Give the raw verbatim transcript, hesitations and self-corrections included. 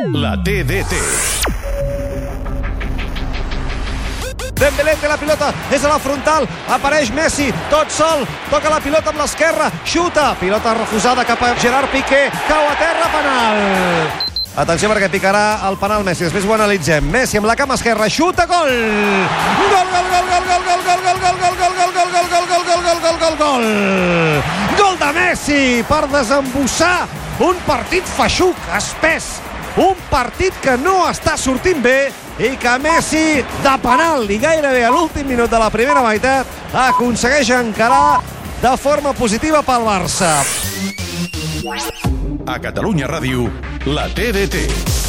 La T D T. Dembélé té la pilota, és a la frontal, apareix Messi, tot sol, toca la pilota amb l'esquerra, xuta, pilota refusada cap a Gerard Piqué, cau a terra, penal. Atenció perquè picarà el penal Messi, després ho analitzem. Messi amb la cama esquerra, xuta, gol! Gol, gol, gol, gol, gol, gol, gol, gol, gol, gol, gol, gol, gol, gol, gol, gol, gol, gol, gol, gol! Gol de Messi per desembussar un partit feixuc, espès, un partit que no està sortint bé i que Messi, de penal i gairebé a l'últim minut de la primera meitat, aconsegueix encarar de forma positiva pel Barça. A Catalunya Ràdio, la T D T.